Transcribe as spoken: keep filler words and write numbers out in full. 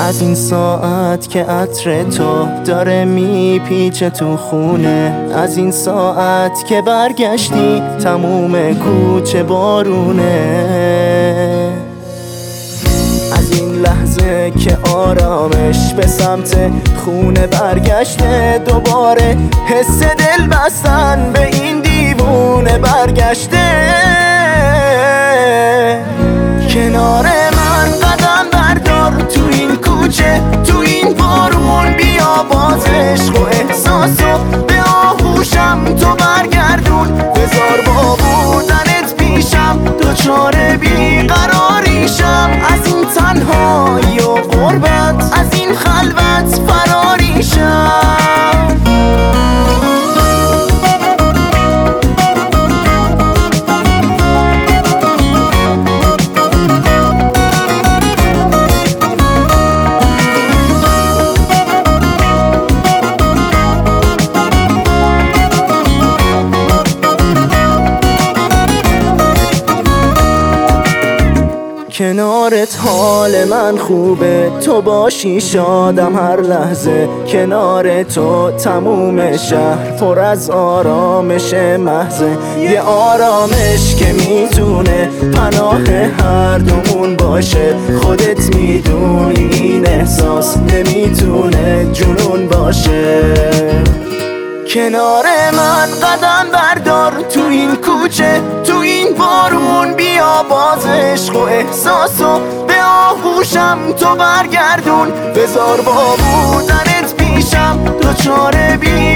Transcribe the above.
از این ساعت که عطر تو داره میپیچه تو خونه، از این ساعت که برگشتی تموم کوچه بارونه، از این لحظه که آرامش به سمت خونه برگشته، دوباره حس دل بستن به این دیوونه برگشته. کنار من قدم بردار تو این کوچه، تو این بارون، بیا باز عشق و احساسو به آغوشم تو برگردون، بذار با بودنت پیشم دچار بیقراریشم، از این تنهایی و غربت، از این خلوت فراریشم. کنارت حال من خوبه، تو باشی شادم هر لحظه، کنار تو تموم شهر پر از آرامش محضه، یه آرامش که میتونه پناه هر دومون باشه، خودت میدونی این احساس نمیتونه جنون باشه. کنار من قدم بردار تو این کوچه، تو این بارون، بیا باز عشق و احساسو به آغوشم تو برگردون، بذار با بودنت پیشم دچار بی